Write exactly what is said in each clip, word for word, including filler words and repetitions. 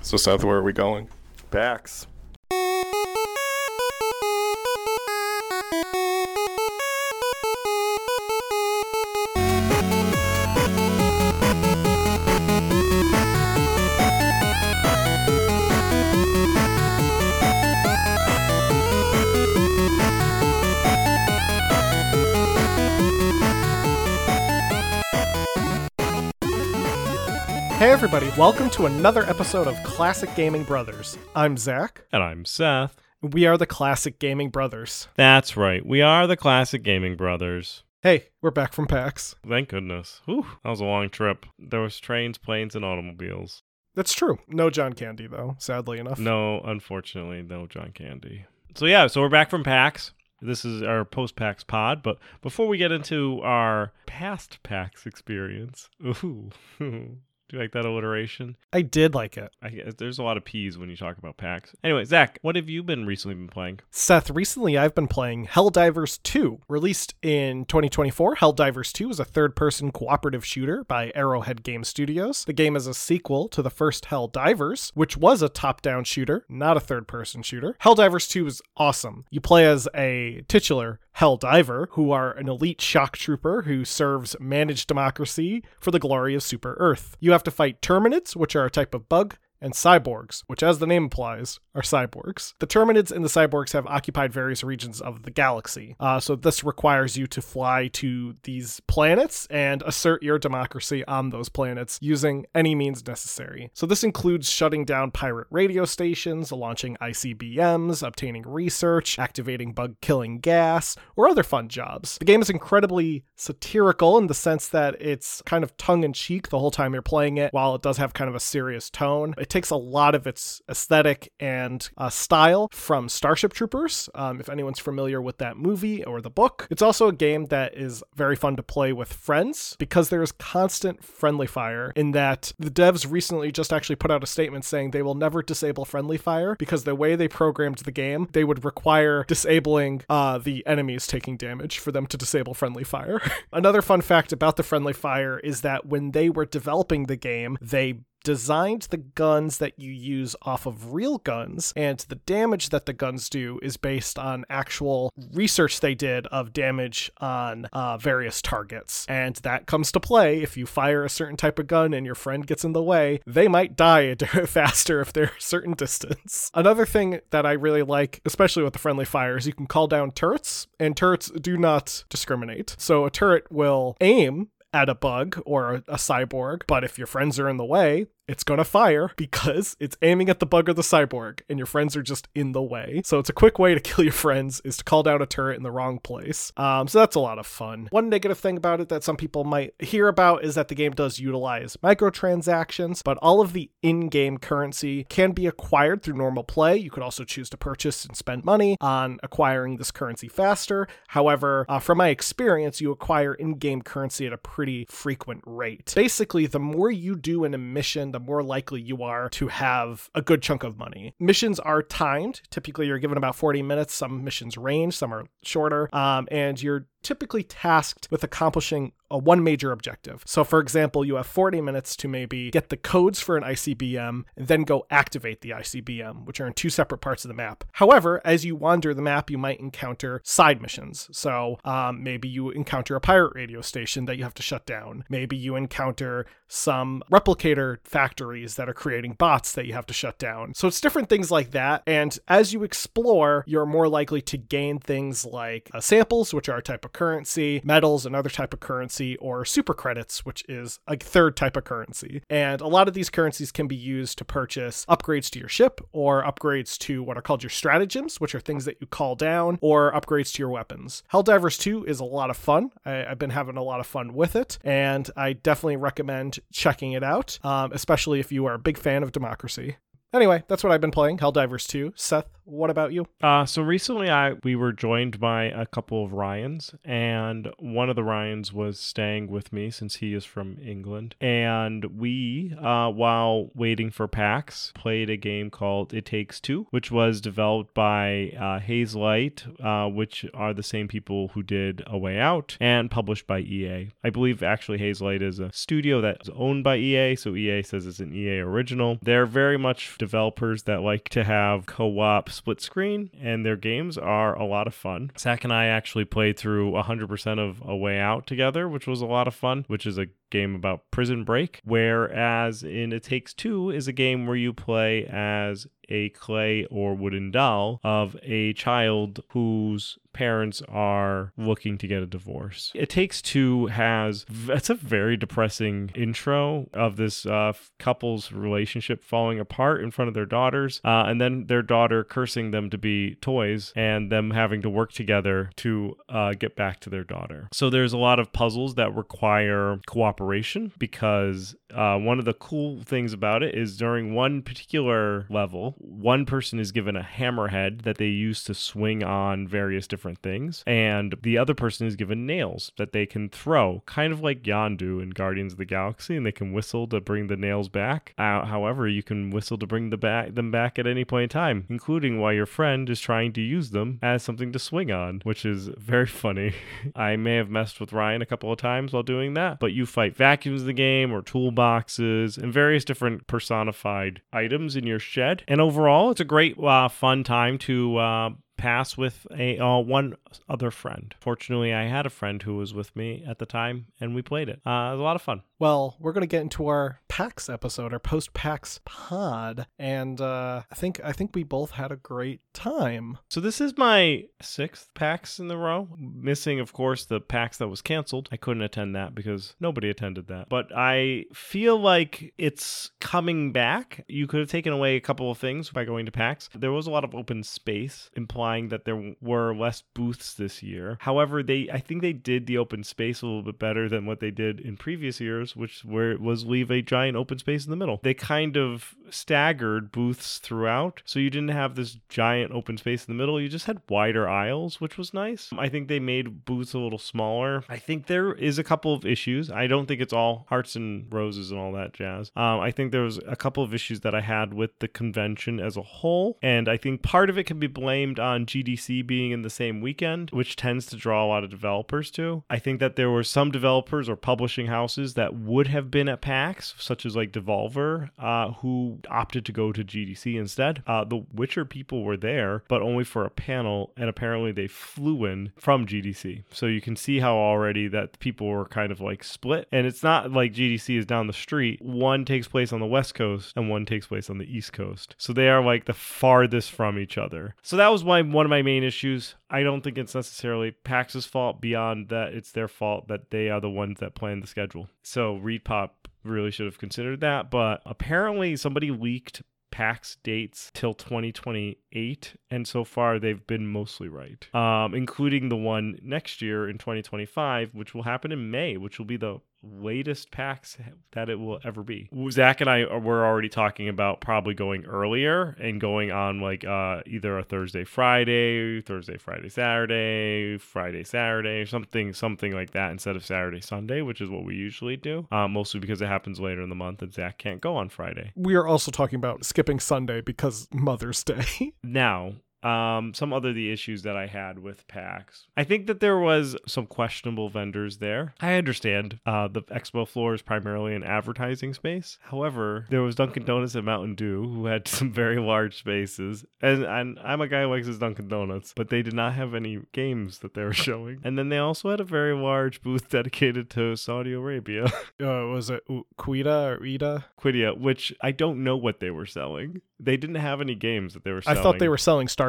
So Seth, where are we going? PAX. Hey everybody, welcome to another episode of Classic Gaming Brothers. I'm Zach. And I'm Seth. We are the Classic Gaming Brothers. That's right. We are the Classic Gaming Brothers. Hey, we're back from PAX. Thank goodness. Whew, that was a long trip. There was trains, planes, and automobiles. That's true. No John Candy, though, sadly enough. No, unfortunately, no John Candy. So yeah, so we're back from PAX. This is our post-PAX pod, but before we get into our past PAX experience, ooh, do you like that alliteration? I did like it. I guess there's a lot of P's when you talk about PAX. Anyway, Zach, what have you been recently been playing? Seth, recently I've been playing Helldivers two. Released in twenty twenty-four, Helldivers two is a third-person cooperative shooter by Arrowhead Game Studios. The game is a sequel to the first Helldivers, which was a top-down shooter, not a third-person shooter. Helldivers two is awesome. You play as a titular Helldiver, who are an elite shock trooper who serves managed democracy for the glory of Super Earth. You have to fight Terminids, which are a type of bug, and cyborgs, which, as the name implies, are cyborgs. The Terminids and the cyborgs have occupied various regions of the galaxy, uh, so this requires you to fly to these planets and assert your democracy on those planets using any means necessary. So this includes shutting down pirate radio stations, launching I C B Ms, obtaining research, activating bug-killing gas, or other fun jobs. The game is incredibly satirical in the sense that it's kind of tongue-in-cheek the whole time you're playing it, while it does have kind of a serious tone. It takes a lot of its aesthetic and uh, style from Starship Troopers, um, if anyone's familiar with that movie or the book. It's also a game that is very fun to play with friends because there is constant friendly fire, in that the devs recently just actually put out a statement saying they will never disable friendly fire because the way they programmed the game, they would require disabling uh, the enemies taking damage for them to disable friendly fire. Another fun fact about the friendly fire is that when they were developing the game, they designed the guns that you use off of real guns, and the damage that the guns do is based on actual research they did of damage on uh, various targets. And that comes to play if you fire a certain type of gun and your friend gets in the way, they might die faster if they're a certain distance. Another thing that I really like, especially with the friendly fire, is you can call down turrets, and turrets do not discriminate. So a turret will aim at a bug or a, a cyborg, but if your friends are in the way, it's gonna fire because it's aiming at the bug or the cyborg, and your friends are just in the way. So it's a quick way to kill your friends is to call down a turret in the wrong place. Um, so that's a lot of fun. One negative thing about it that some people might hear about is that the game does utilize microtransactions, but all of the in-game currency can be acquired through normal play. You could also choose to purchase and spend money on acquiring this currency faster. However, uh, from my experience, you acquire in-game currency at a pretty frequent rate. Basically, the more you do in a mission, the more likely you are to have a good chunk of money. Missions are timed. Typically, you're given about forty minutes. Some missions range, some are shorter, um, and you're typically tasked with accomplishing a one major objective. So for example, you have forty minutes to maybe get the codes for an I C B M and then go activate the I C B M, which are in two separate parts of the map. However, as you wander the map, you might encounter side missions. So um, maybe you encounter a pirate radio station that you have to shut down. Maybe you encounter some replicator factories that are creating bots that you have to shut down. So it's different things like that. And as you explore, you're more likely to gain things like uh, samples, which are a type of currency, metals, another type of currency, or super credits, which is a third type of currency. And a lot of these currencies can be used to purchase upgrades to your ship or upgrades to what are called your stratagems, which are things that you call down, or upgrades to your weapons. Helldivers two is a lot of fun. I, I've been having a lot of fun with it, and I definitely recommend checking it out, um, especially if you are a big fan of democracy. Anyway, that's what I've been playing, Helldivers two. Seth, What about you? Uh, so recently I we were joined by a couple of Ryans, and one of the Ryans was staying with me since he is from England. And we, uh, while waiting for PAX, played a game called It Takes Two, which was developed by uh, Hazelight, uh, which are the same people who did A Way Out, and published by E A. I believe actually Hazelight is a studio that's owned by E A, so E A says it's an E A original. They're very much developers that like to have co-op split screen, and their games are a lot of fun. Zach and I actually played through one hundred percent of A Way Out together, which was a lot of fun, which is a game about prison break, whereas in It Takes Two is a game where you play as a clay or wooden doll of a child whose parents are looking to get a divorce. It Takes Two has, it's a very depressing intro of this uh, couple's relationship falling apart in front of their daughters, uh, and then their daughter cursing them to be toys and them having to work together to uh, get back to their daughter. So there's a lot of puzzles that require cooperation, because uh, one of the cool things about it is during one particular level, one person is given a hammerhead that they use to swing on various different things, and the other person is given nails that they can throw, kind of like Yondu in Guardians of the Galaxy, and they can whistle to bring the nails back. Uh, however, you can whistle to bring the back, them back at any point in time, including while your friend is trying to use them as something to swing on, which is very funny. I may have messed with Ryan a couple of times while doing that, but you fight vacuums in the game, or toolboxes, and various different personified items in your shed, and overall it's a great uh, fun time to uh, pass with a uh, one other friend. Fortunately, I had a friend who was with me at the time, and we played it. Uh, it was a lot of fun. Well, we're going to get into our PAX episode, our post-PAX pod, and uh, I think I think we both had a great time. So this is my sixth PAX in the row, missing, of course, the PAX that was canceled. I couldn't attend that because nobody attended that. But I feel like it's coming back. You could have taken away a couple of things by going to PAX. There was a lot of open space, implying that there were less booths this year. However, they I think they did the open space a little bit better than what they did in previous years, which where it was leave a giant open space in the middle. They kind of staggered booths throughout, so you didn't have this giant open space in the middle. You just had wider aisles, which was nice. I think they made booths a little smaller. I think there is a couple of issues. I don't think it's all hearts and roses and all that jazz. Um, I think there was a couple of issues that I had with the convention as a whole, and I think part of it can be blamed on G D C being in the same weekend, which tends to draw a lot of developers to. I think that there were some developers or publishing houses that would have been at PAX, such as like Devolver, uh, who opted to go to G D C instead. Uh, the Witcher people were there, but only for a panel, and apparently they flew in from G D C. So you can see how already that people were kind of like split. And it's not like G D C is down the street. One takes place on the West Coast and one takes place on the East Coast. So they are like the farthest from each other. So that was my one of my main issues. I don't think it's necessarily PAX's fault, beyond that it's their fault that they are the ones that planned the schedule. So ReedPop really should have considered that, but apparently somebody leaked PAX dates till twenty twenty-eight, and so far they've been mostly right, um, including the one next year in twenty twenty-five, which will happen in May, which will be the latest PAX that it will ever be. Zach and I were already talking about probably going earlier and going on like uh, either a Thursday, Friday, Thursday, Friday, Saturday, Friday, Saturday, or something, something like that instead of Saturday, Sunday, which is what we usually do. Uh, mostly because it happens later in the month and Zach can't go on Friday. We are also talking about skipping Sunday because Mother's Day. Now, Um, some other the issues that I had with PAX. I think that there was some questionable vendors there. I understand uh, the expo floor is primarily an advertising space. However, there was Dunkin' Donuts and Mountain Dew who had some very large spaces. And, and I'm a guy who likes his Dunkin' Donuts, but they did not have any games that they were showing. And then they also had a very large booth dedicated to Saudi Arabia. Uh, was it Quida or Ida? Quidia, which I don't know what they were selling. They didn't have any games that they were selling. I thought they were selling Stargate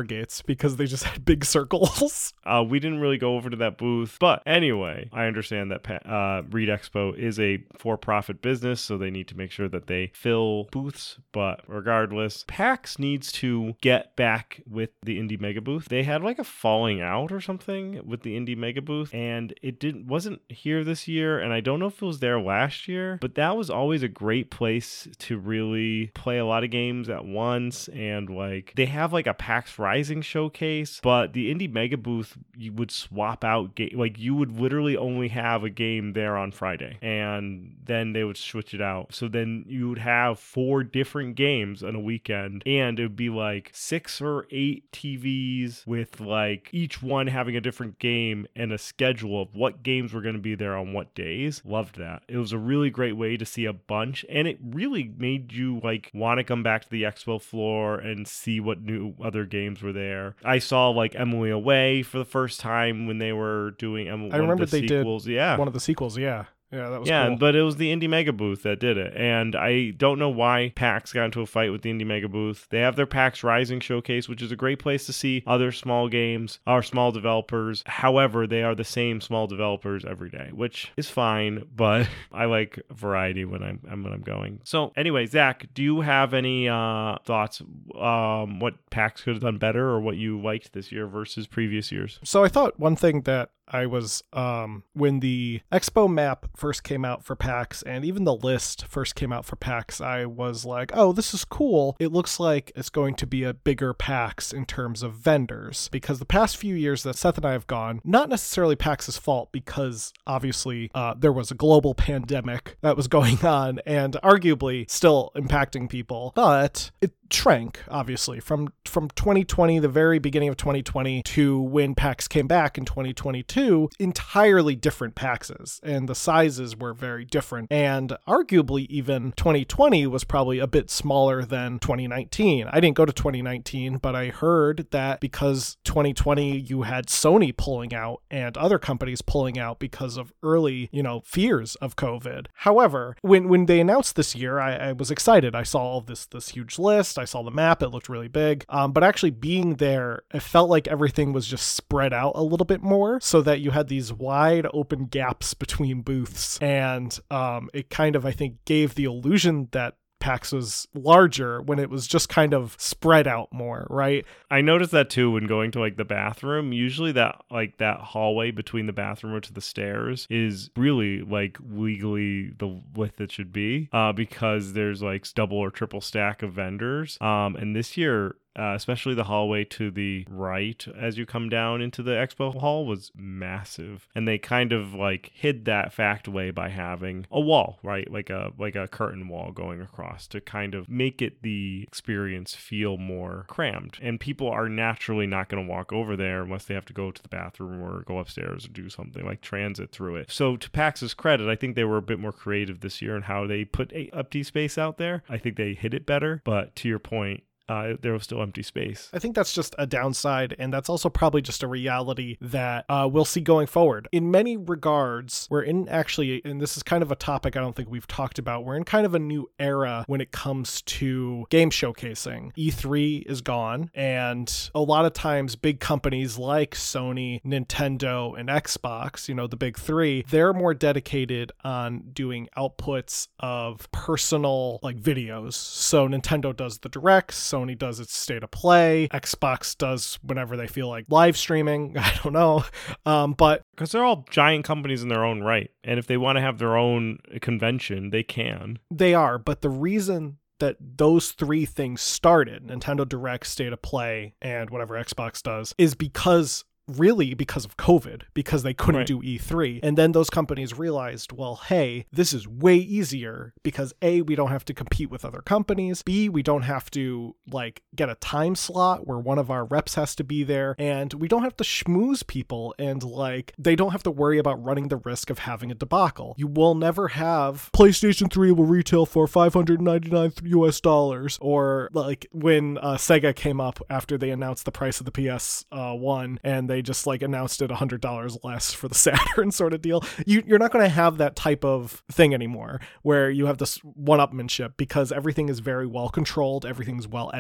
gates because they just had big circles. Uh, we didn't really go over to that booth, but anyway, I understand that uh, Read Expo is a for-profit business, so they need to make sure that they fill booths. But regardless, PAX needs to get back with the Indie Mega Booth. They had like a falling out or something with the Indie Mega Booth, and it didn't wasn't here this year, and I don't know if it was there last year, but that was always a great place to really play a lot of games at once. And like they have like a PAX Rising showcase, but the Indie Mega Booth, you would swap out ga- like you would literally only have a game there on Friday, and then they would switch it out. So then you would have four different games on a weekend, and it would be like six or eight T Vs with like each one having a different game and a schedule of what games were going to be there on what days. Loved that. It was a really great way to see a bunch, and it really made you like want to come back to the expo floor and see what new other games were there. I saw like Emily Away for the first time when they were doing Emily. I remember the they sequels. did yeah. one of the sequels. Yeah. Yeah, that was yeah, cool. But it was the Indie Mega Booth that did it. And I don't know why PAX got into a fight with the Indie Mega Booth. They have their PAX Rising showcase, which is a great place to see other small games or small developers. However, they are the same small developers every day, which is fine, but I like variety when I'm, when I'm going. So anyway, Zach, do you have any uh, thoughts um, what PAX could have done better or what you liked this year versus previous years? So I thought one thing that I was, um, when the Expo map first came out for PAX and even the list first came out for PAX, I was like, oh, this is cool. It looks like it's going to be a bigger PAX in terms of vendors, because the past few years that Seth and I have gone, not necessarily PAX's fault, because obviously uh, there was a global pandemic that was going on and arguably still impacting people, but it shrank, obviously, from from twenty twenty, the very beginning of twenty twenty, to when PAX came back in twenty twenty-two, entirely different PAXes, and the sizes were very different, and arguably even twenty twenty was probably a bit smaller than twenty nineteen. I didn't go to twenty nineteen, but I heard that because twenty twenty you had Sony pulling out and other companies pulling out because of early, you know, fears of COVID. However, when when they announced this year, I, I was excited. I saw all this this huge list. I saw the map. It looked really big. Um, but actually being there, it felt like everything was just spread out a little bit more so that you had these wide open gaps between booths. And um, it kind of, I think, gave the illusion that PAX was larger when it was just kind of spread out more, right? I noticed that too when going to like the bathroom. Usually that like that hallway between the bathroom or to the stairs is really like legally the width it should be, uh, because there's like double or triple stack of vendors. Um, and this year, Uh, especially the hallway to the right as you come down into the expo hall was massive, and they kind of like hid that fact away by having a wall, right, like a like a curtain wall going across to kind of make it the experience feel more crammed. And people are naturally not going to walk over there unless they have to go to the bathroom or go upstairs or do something like transit through it. So to PAX's credit, I think they were a bit more creative this year in how they put a empty space out there. I think they hid it better, but to your point, Uh, there was still empty space. I think that's just a downside, and that's also probably just a reality that uh, we'll see going forward. In many regards, we're in actually, and this is kind of a topic I don't think we've talked about, we're in kind of a new era when it comes to game showcasing. E three is gone, and a lot of times big companies like Sony, Nintendo, and Xbox, you know, the big three, they're more dedicated on doing outputs of personal like videos. So Nintendo does the directs, Sony does its state of play, Xbox does whenever they feel like live streaming. I don't know. Um, but because they're all giant companies in their own right. And if they want to have their own convention, they can. They are. But the reason that those three things started, Nintendo Direct, state of play, and whatever Xbox does, is because really because of COVID, because they couldn't right. do E three. And then those companies realized, well, hey, this is way easier because A, we don't have to compete with other companies. B, we don't have to like get a time slot where one of our reps has to be there. And we don't have to schmooze people, and like they don't have to worry about running the risk of having a debacle. You will never have PlayStation three will retail for five hundred ninety-nine U S dollars, or like when uh, Sega came up after they announced the price of the P S one and they They just like announced it one hundred dollars less for the Saturn sort of deal. You, you're not going to have that type of thing anymore where you have this one-upmanship, because everything is very well controlled. Everything's well edited now.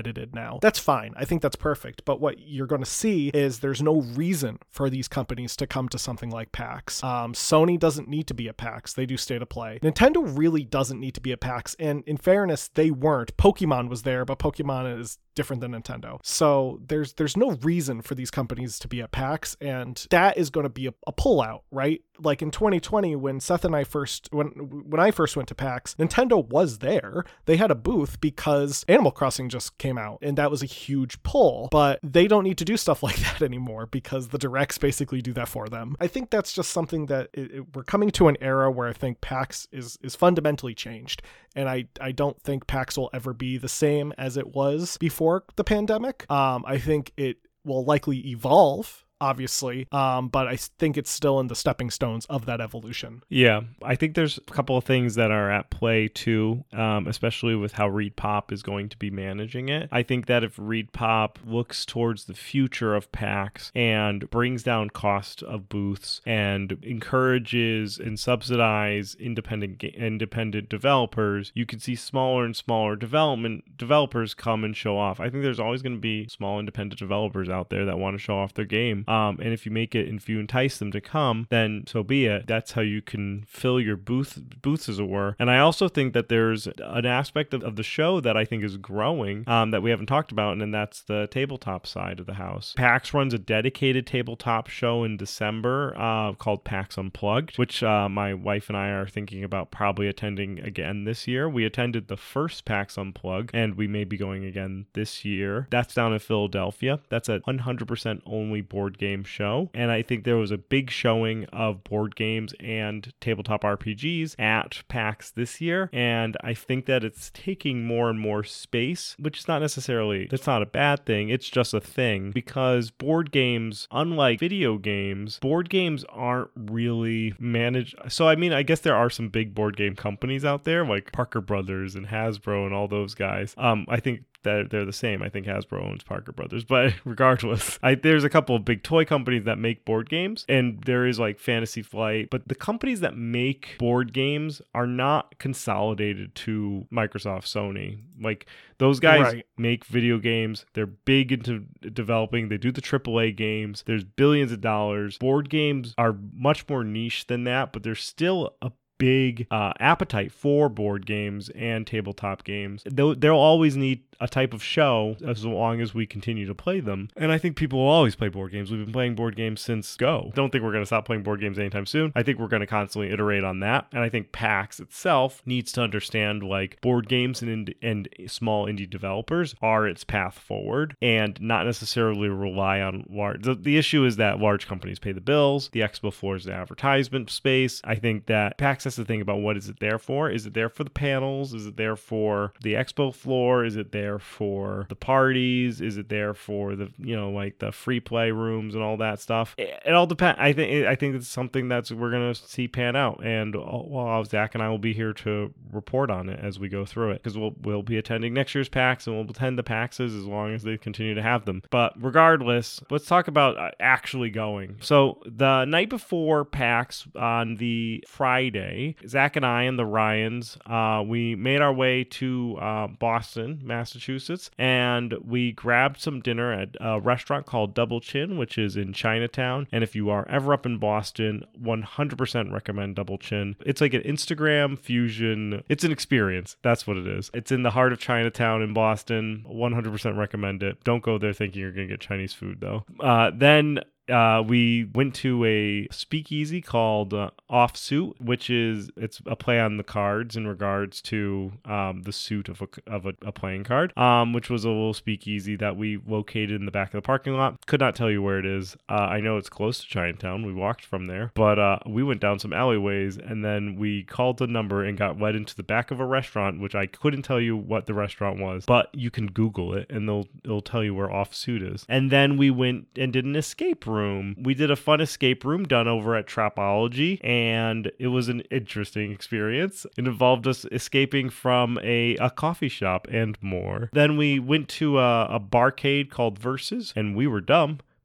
now. That's fine. I think that's perfect. But what you're going to see is there's no reason for these companies to come to something like PAX. Um, Sony doesn't need to be at PAX. They do State of Play. Nintendo really doesn't need to be at PAX. And in fairness, they weren't. Pokemon was there, but Pokemon is different than Nintendo. So there's there's no reason for these companies to be at PAX, and that is going to be a, a pullout, right? Like in twenty twenty, when Seth and I first when when I first went to PAX, Nintendo was there. They had a booth because Animal Crossing just came out, and that was a huge pull. But they don't need to do stuff like that anymore because the directs basically do that for them. I think that's just something that it, it, we're coming to an era where I think PAX is is fundamentally changed, and I I don't think PAX will ever be the same as it was before the pandemic. Um, I think it will likely evolve, obviously, um, but I think it's still in the stepping stones of that evolution. Yeah, I think there's a couple of things that are at play too, um, especially with how ReedPop is going to be managing it. I think that if ReedPop looks towards the future of PAX and brings down cost of booths and encourages and subsidize independent independent developers, you can see smaller and smaller development developers come and show off. I think there's always going to be small independent developers out there that want to show off their game. Um, and if you make it, if you entice them to come, then so be it. That's how you can fill your booth booths, as it were. And I also think that there's an aspect of, of the show that I think is growing um, that we haven't talked about, and that's the tabletop side of the house. PAX runs a dedicated tabletop show in December uh, called PAX Unplugged, which uh, my wife and I are thinking about probably attending again this year. We attended the first PAX Unplugged, and we may be going again this year. That's down in Philadelphia. That's a one hundred percent only board game show, and I think there was a big showing of board games and tabletop R P Gs at PAX this year, and I think that it's taking more and more space, which is not necessarily, that's not a bad thing, it's just a thing, because board games, unlike video games, board games aren't really managed. So I mean, I guess there are some big board game companies out there like Parker Brothers and Hasbro and all those guys. Um, I think that they're the same. I think Hasbro owns Parker Brothers, but regardless, I, there's a couple of big toy companies that make board games, and there is like Fantasy Flight, but the companies that make board games are not consolidated to Microsoft, Sony. Like those guys right. make video games. They're big into developing. They do the triple A games. There's billions of dollars. Board games are much more niche than that, but there's still a big uh, appetite for board games and tabletop games. They'll, they'll always need a type of show as long as we continue to play them. And I think people will always play board games. We've been playing board games since Go. Don't think we're going to stop playing board games anytime soon. I think we're going to constantly iterate on that. And I think PAX itself needs to understand like board games and, and small indie developers are its path forward and not necessarily rely on large. The, the issue is that large companies pay the bills. The expo floor is the advertisement space. I think that PAX has to think about what is it there for? Is it there for the panels? Is it there for the expo floor? Is it there for the parties? Is it there for the, you know, like the free play rooms and all that stuff? It, it all depends. I think I think it's something that's we're gonna see pan out, and well, Zach and I will be here to report on it as we go through it, because we'll we'll be attending next year's PAX, and we'll attend the PAXs as long as they continue to have them. But regardless, let's talk about actually going. So the night before PAX on the Friday, Zach and I and the Ryans, uh, we made our way to uh, Boston, Massachusetts. Massachusetts, and we grabbed some dinner at a restaurant called Double Chin, which is in Chinatown. And if you are ever up in Boston, one hundred percent recommend Double Chin. It's like an Instagram fusion. It's an experience. That's what it is. It's in the heart of Chinatown in Boston. one hundred percent recommend it. Don't go there thinking you're going to get Chinese food, though. Uh, then Uh, we went to a speakeasy called uh, Offsuit, which is it's a play on the cards in regards to um, the suit of a of a, a playing card, um, which was a little speakeasy that we located in the back of the parking lot. Could not tell you where it is. Uh, I know it's close to Chinatown. We walked from there, but uh, we went down some alleyways and then we called the number and got led into the back of a restaurant, which I couldn't tell you what the restaurant was, but you can Google it and they'll it'll tell you where Offsuit is. And then we went and did an escape room. Room. We did a fun escape room done over at Trapology, and it was an interesting experience. It involved us escaping from a, a coffee shop and more. Then we went to a, a barcade called Versus, and we were dumb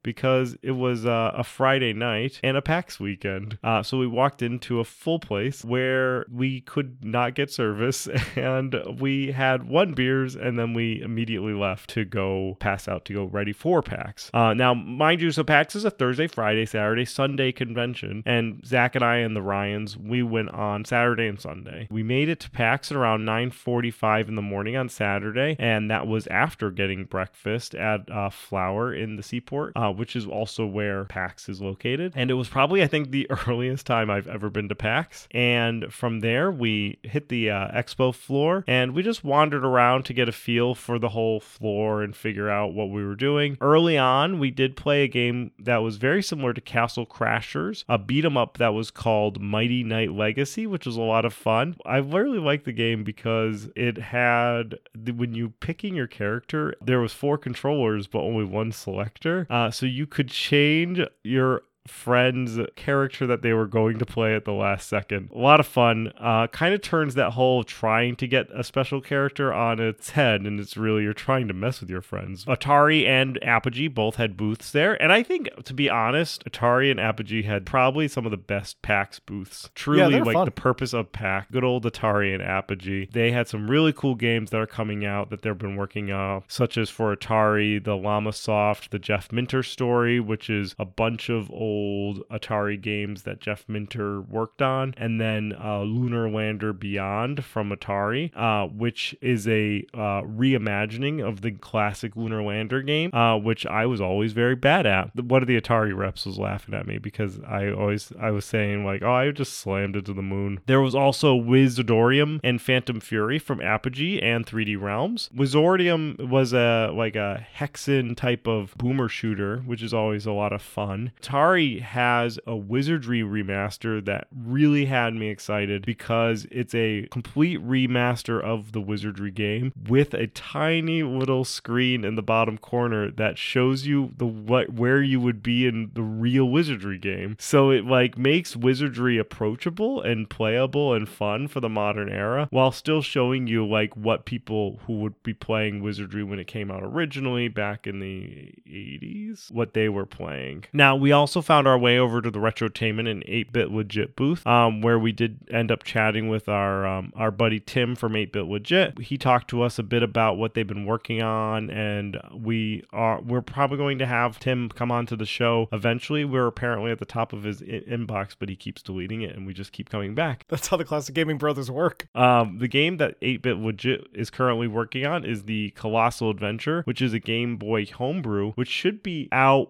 because it was uh, a Friday night and a PAX weekend. Uh, so we walked into a full place where we could not get service, and we had one beers, and then we immediately left to go pass out to go ready for PAX. Uh, now, mind you, so PAX is a Thursday, Friday, Saturday, Sunday convention, and Zach and I and the Ryans, we went on Saturday and Sunday. We made it to PAX at around nine forty-five in the morning on Saturday, and that was after getting breakfast at uh, Flower in the Seaport, uh, which is also where PAX is located. And it was probably, I think, the earliest time I've ever been to PAX. And from there, we hit the uh, expo floor, and we just wandered around to get a feel for the whole floor and figure out what we were doing. Early on, we did play a game that was very similar to Castle Crashers, a beat 'em up that was called Mighty Knight Legacy, which was a lot of fun. I really liked the game because it had, when you picking your character, there was four controllers but only one selector, uh, so you could change your friend's character that they were going to play at the last second. A lot of fun. Uh, kind of turns that whole trying to get a special character on its head, and it's really you're trying to mess with your friends. Atari and Apogee both had booths there, and I think, to be honest, Atari and Apogee had probably some of the best PAX booths. Truly, yeah, like fun. The purpose of PAX. Good old Atari and Apogee. They had some really cool games that are coming out that they've been working on, such as for Atari, the Llama Soft, the Jeff Minter story, which is a bunch of old old Atari games that Jeff Minter worked on, and then uh, Lunar Lander Beyond from Atari, uh, which is a uh, reimagining of the classic Lunar Lander game, uh, which I was always very bad at. One of the Atari reps was laughing at me because I always I was saying like, oh, I just slammed it to the moon. There was also Wizardorium and Phantom Fury from Apogee and three D Realms. Wizardorium was a like a hexen type of boomer shooter, which is always a lot of fun. Atari has a Wizardry remaster that really had me excited because it's a complete remaster of the Wizardry game with a tiny little screen in the bottom corner that shows you the what where you would be in the real Wizardry game. So it like makes Wizardry approachable and playable and fun for the modern era while still showing you like what people who would be playing Wizardry when it came out originally back in the eighties, what they were playing. Now, we also found our way over to the Retrotainment and eight-Bit Legit booth, um, where we did end up chatting with our um, our buddy Tim from eight-Bit Legit. He talked to us a bit about what they've been working on, and we are we're probably going to have Tim come on to the show eventually. We're apparently at the top of his I- inbox, but he keeps deleting it, and we just keep coming back. That's how the Classic Gaming Brothers work. Um, the game that eight-Bit Legit is currently working on is the Colossal Adventure, which is a Game Boy homebrew, which should be out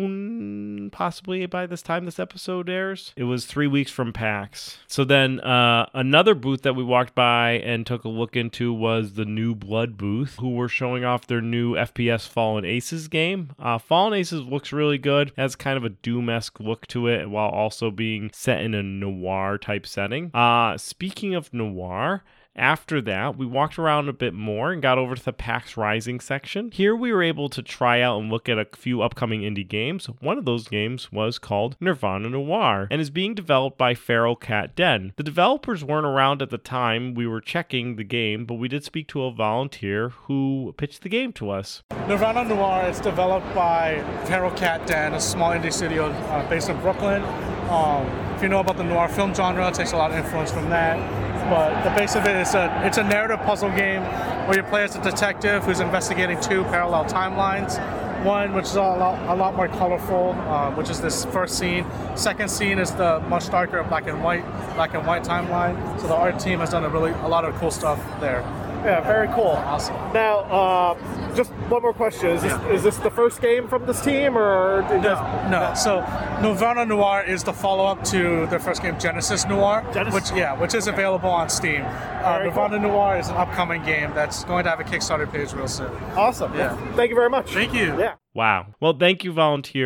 soon, possibly by this time this episode airs. It was three weeks from PAX. So then uh, another booth that we walked by and took a look into was the New Blood booth, who were showing off their new F P S Fallen Aces game. Uh, Fallen Aces looks really good. It has kind of a Doom-esque look to it while also being set in a noir type setting. Uh, speaking of noir, after that, we walked around a bit more and got over to the PAX Rising section. Here we were able to try out and look at a few upcoming indie games. One of those games was called Nirvana Noir and is being developed by Feral Cat Den. The developers weren't around at the time we were checking the game, but we did speak to a volunteer who pitched the game to us. Nirvana Noir is developed by Feral Cat Den, a small indie studio uh, based in Brooklyn. Um, if you know about the noir film genre, it takes a lot of influence from that. But the base of it is a it's a narrative puzzle game where you play as a detective who's investigating two parallel timelines. One which is a lot, a lot more colorful, uh, which is this first scene. Second scene is the much darker black and white black and white timeline. So the art team has done a really a lot of cool stuff there. Yeah, very cool. Awesome. Now, uh, just one more question: Is this Yeah. is this the first game from this team, or did No, this- no. So Nirvana Noir is the follow-up to their first game, Genesis Noir, Genesis? which yeah, which is available on Steam. Uh, Very Nirvana Noir is an upcoming game that's going to have a Kickstarter page real soon. Awesome. Yeah. Thank you very much. Thank you. Yeah. Wow. Well, thank you, volunteer.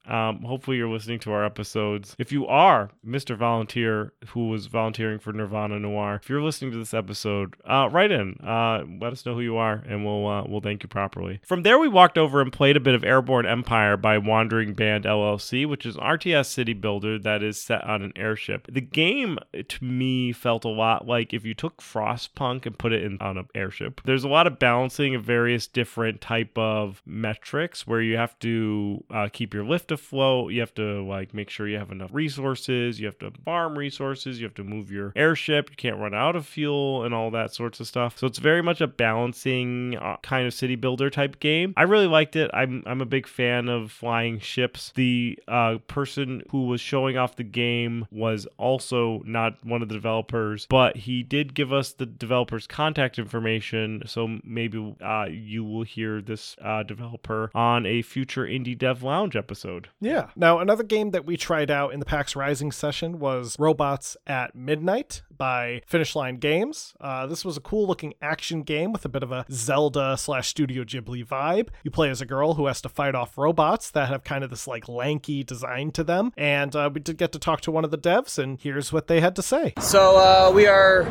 Um, hopefully you're listening to our episodes. If you are Mister Volunteer who was volunteering for Nirvana Noir, if you're listening to this episode, uh, write in. Uh, let us know who you are, and we'll uh, we'll thank you properly. From there, we walked over and played a bit of Airborne Empire by Wandering Band L L C, which is an R T S city builder that is set on an airship. The game, to me, felt a lot like if you took Frostpunk and put it in on an airship. There's a lot of balancing of various different type of metrics where you have to uh, keep your lift afloat. You have to like make sure you have enough resources. You have to farm resources. You have to move your airship. You can't run out of fuel and all that sorts of stuff. So it's very much a balancing uh, kind of city builder type game. I really liked it. I'm I'm a big fan of flying ships. The uh, person who was showing off the game was also not one of the developers, but he did give us the developer's contact information. So maybe uh, you will hear this uh, developer on a future Indie Dev Lounge episode. Yeah. Now, another game that we tried out in the PAX Rising session was Robots at Midnight by Finish Line Games. Uh, this was a cool looking action game with a bit of a Zelda slash Studio Ghibli vibe. You play as a girl who has to fight off robots that have kind of this like lanky design to them. And uh, we did get to talk to one of the devs, and here's what they had to say. So uh, we are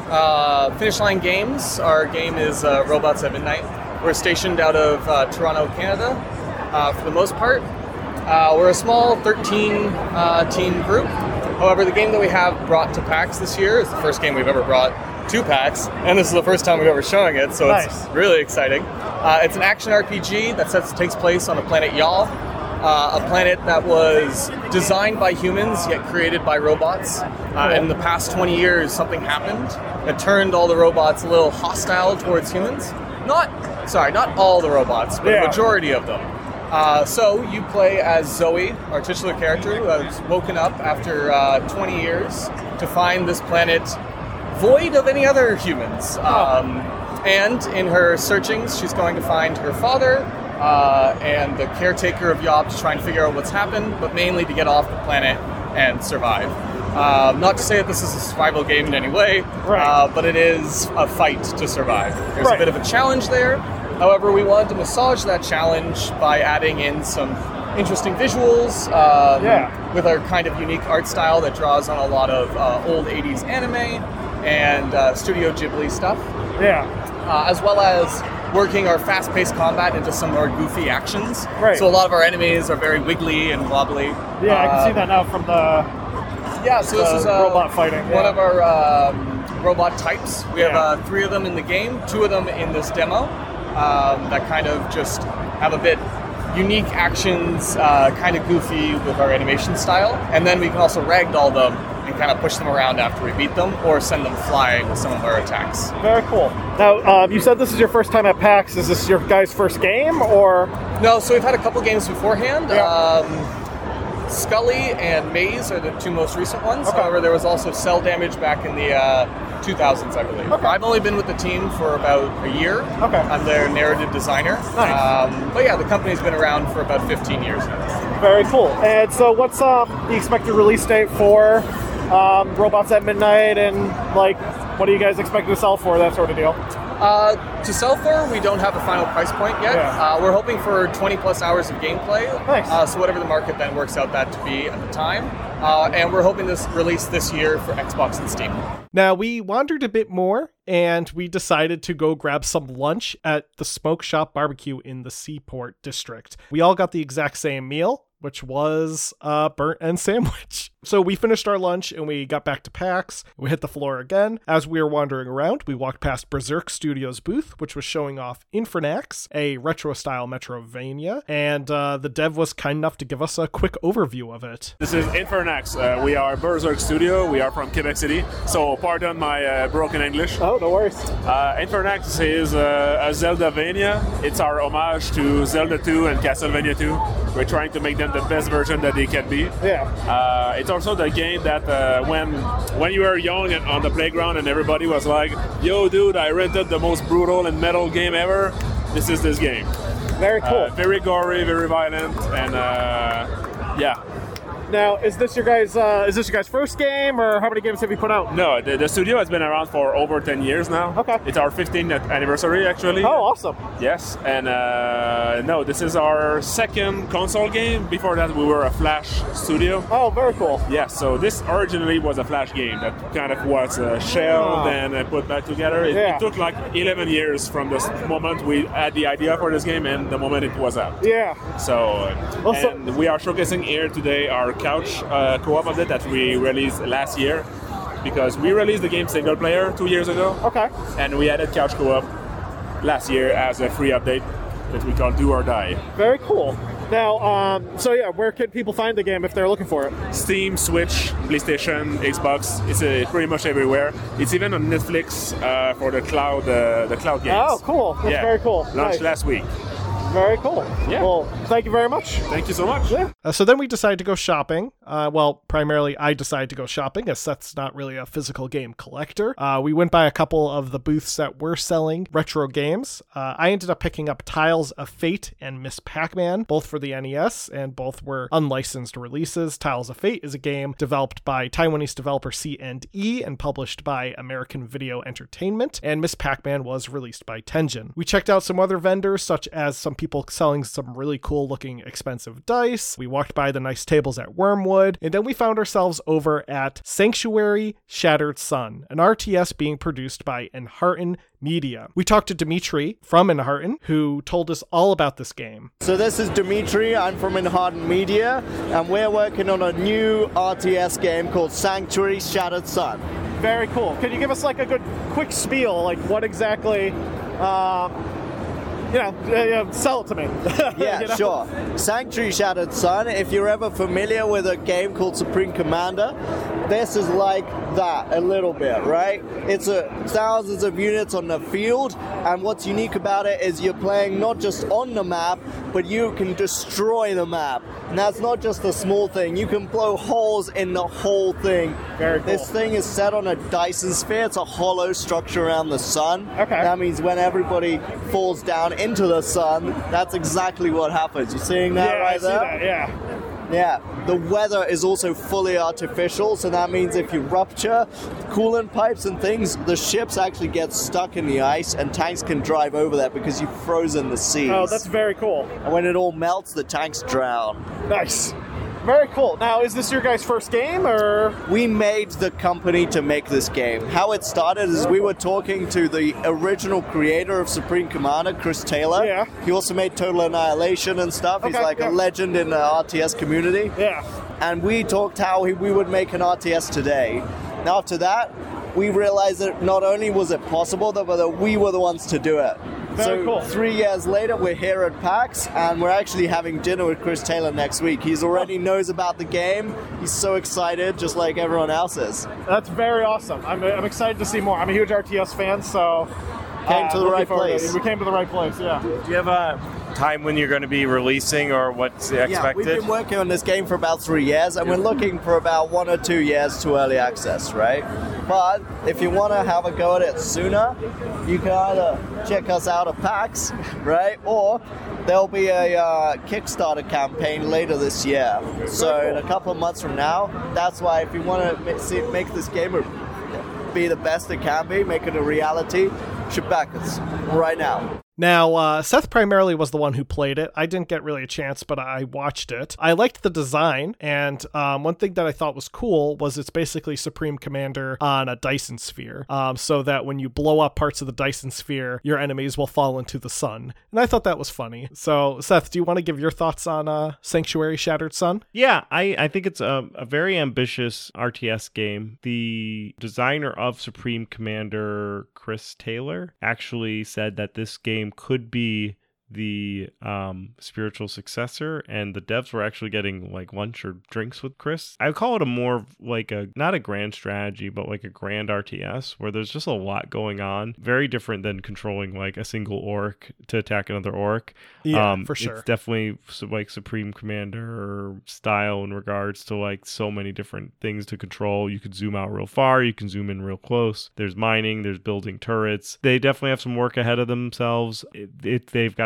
uh, Finish Line Games. Our game is uh, Robots at Midnight. We're stationed out of uh, Toronto, Canada, uh, for the most part. Uh, we're a small thirteen uh, team group. However, the game that we have brought to PAX this year is the first game we've ever brought to PAX, and this is the first time we've ever showing it, so nice. It's really exciting. Uh, it's an action R P G that sets, takes place on the planet Yal, uh, a planet that was designed by humans yet created by robots. Uh, in the past twenty years, something happened that turned all the robots a little hostile towards humans. Not, sorry, not all the robots, but yeah. a majority of them. Uh, so you play as Zoe, our titular character, who has woken up after uh, twenty years to find this planet void of any other humans. Um, and in her searchings, she's going to find her father uh, and the caretaker of Yob to try and figure out what's happened, but mainly to get off the planet and survive. Uh, not to say that this is a survival game in any way, right. uh, but it is a fight to survive. There's right. a bit of a challenge there. However, we wanted to massage that challenge by adding in some interesting visuals um, yeah. with our kind of unique art style that draws on a lot of uh, old eighties anime and uh, Studio Ghibli stuff. Yeah. Uh, as well as working our fast-paced combat into some more goofy actions. Right. So a lot of our enemies are very wiggly and wobbly. Yeah, uh, I can see that now from the yeah. So this is uh, robot fighting. One yeah. of our um, robot types. We yeah. have uh, three of them in the game. Two of them in this demo. Um, that kind of just have a bit unique actions, uh, kind of goofy with our animation style. And then we can also ragdoll them and kind of push them around after we beat them, or send them flying with some of our attacks. Very cool. Now, um, you said this is your first time at PAX. Is this your guys' first game, or? No, so we've had a couple games beforehand. Yeah. Um, Scully and Maze are the two most recent ones. Okay. However, there was also Cell Damage back in the uh, two thousands, I believe. Okay. I've only been with the team for about a year. Okay. I'm their narrative designer. Nice. Um, but yeah, the company's been around for about fifteen years now. Very cool. And so what's um, the expected release date for um, Robots at Midnight, and like, what are you guys expecting to sell for, that sort of deal? Uh, to sell for, we don't have a final price point yet. Yeah. Uh, we're hoping for twenty plus hours of gameplay. Nice. Uh, so whatever the market then works out that to be at the time. Uh, and we're hoping to release this year for Xbox and Steam. Now, we wandered a bit more, and we decided to go grab some lunch at the Smoke Shop Barbecue in the Seaport District. We all got the exact same meal, which was a burnt end sandwich. So we finished our lunch and we got back to PAX. We hit the floor again. As we were wandering around, we walked past Berserk Studios' booth, which was showing off Infernax, a retro-style Metrovania, and uh, the dev was kind enough to give us a quick overview of it. This is Infernax. Uh, we are Berserk Studio. We are from Quebec City, so pardon my uh, broken English. Oh, no worries. Uh, Infernax is uh, a Zeldavania. It's our homage to Zelda two and Castlevania two. We're trying to make them the best version that they can be. Yeah. Uh, it's also the game that uh, when when you were young and on the playground and everybody was like, yo dude, I rented the most brutal and metal game ever, this is this game. Very cool. Uh, very gory, very violent, and uh, yeah. Now, is this your guys? Uh, is this your guys' first game, or how many games have you put out? No, the, the studio has been around for over ten years now. Okay. It's our fifteenth anniversary, actually. Oh, awesome. Yes, and uh, no, this is our second console game. Before that, we were a Flash studio. Oh, very cool. Yeah, so this originally was a Flash game that kind of was uh, shelved Oh. and uh, put back together. It, Yeah. it took like eleven years from the s- moment we had the idea for this game and the moment it was out. Yeah. So, uh, Well, so- and we are showcasing here today our couch uh, co-op update that we released last year, because we released the game single player two years ago, Okay. and we added couch co-op last year as a free update that we call Do or Die. Very cool. Now, um, so yeah, where can people find the game if they're looking for it? Steam, Switch, PlayStation, Xbox. It's uh, pretty much everywhere. It's even on Netflix uh, for the cloud, uh, the cloud games. Oh, cool. That's yeah. very cool. Launched Nice. last week. Very cool. Yeah. Well, thank you very much. Thank you so much. Yeah. Uh, so then we decided to go shopping. Uh, well, primarily I decided to go shopping, as Seth's not really a physical game collector. Uh, we went by a couple of the booths that were selling retro games. Uh, I ended up picking up Tiles of Fate and Miss Pac-Man, both for the N E S, and both were unlicensed releases. Tiles of Fate is a game developed by Taiwanese developer C and E and published by American Video Entertainment, and Miss Pac-Man was released by Tengen. We checked out some other vendors, such as some people selling some really cool looking expensive dice. We walked by the nice tables at Wormwood, and then we found ourselves over at Sanctuary Shattered Sun, an R T S being produced by Enharten Media. We talked to Dimitri from Enharten, who told us all about this game. So this is Dimitri, I'm from Enharten Media, and we're working on a new R T S game called Sanctuary Shattered Sun. Very cool. Can you give us like a good quick spiel, like what exactly, um, you know, uh, uh, sell it to me. Yeah, You know? sure. Sanctuary Shattered Sun, if you're ever familiar with a game called Supreme Commander, this is like that a little bit, right? It's a thousands of units on the field, and what's unique about it is you're playing not just on the map, but you can destroy the map. And that's not just a small thing. You can blow holes in the whole thing. Very cool. This thing is set on a Dyson sphere. It's a hollow structure around the sun. Okay. That means when everybody falls down into the sun, that's exactly what happens. You seeing that Yeah, right I see there? that, yeah. Yeah, the weather is also fully artificial, so that means if you rupture coolant pipes and things, the ships actually get stuck in the ice and tanks can drive over that because you've frozen the seas. Oh, that's very cool. And when it all melts, the tanks drown. Nice. Very cool. Now, is this your guys' first game, or? We made the company to make this game. How it started is we were talking to the original creator of Supreme Commander, Chris Taylor. Yeah. He also made Total Annihilation and stuff. He's Okay, like yeah. a legend in the R T S community. Yeah. And we talked how he, we would make an R T S today. Now after that, we realized that not only was it possible, but that we were the ones to do it. Very so cool. three years later, we're here at PAX, and we're actually having dinner with Chris Taylor next week. He's already knows about the game. He's so excited, just like everyone else is. That's very awesome. I'm, I'm excited to see more. I'm a huge R T S fan, so... Came to the looking right forward to it. place. We came to the right place, yeah. Do you have a time when you're going to be releasing or what's Yeah, expected? we've been working on this game for about three years, and we're looking for about one or two years to early access, right? But if you want to have a go at it sooner, you can either check us out at PAX, right? Or there'll be a uh, Kickstarter campaign later this year. So in a couple of months from now, that's why if you want to make this game be the best it can be, make it a reality, should back us right now. Now, uh, Seth primarily was the one who played it. I didn't get really a chance, but I watched it. I liked the design, and um, one thing that I thought was cool was it's basically Supreme Commander on a Dyson sphere, um, so that when you blow up parts of the Dyson sphere, your enemies will fall into the sun. And I thought that was funny. So, Seth, do you want to give your thoughts on uh, Sanctuary Shattered Sun? Yeah, I, I think it's a, a very ambitious R T S game. The designer of Supreme Commander, Chris Taylor, actually said that this game could be the um, spiritual successor, and the devs were actually getting like lunch or drinks with Chris. I would call it a more of like a, not a grand strategy, but like a grand R T S where there's just a lot going on. Very different than controlling like a single orc to attack another orc. Yeah, um, for sure. It's definitely like Supreme Commander style in regards to like so many different things to control. You could zoom out real far, you can zoom in real close. There's mining, there's building turrets. They definitely have some work ahead of themselves. It, it, they've got a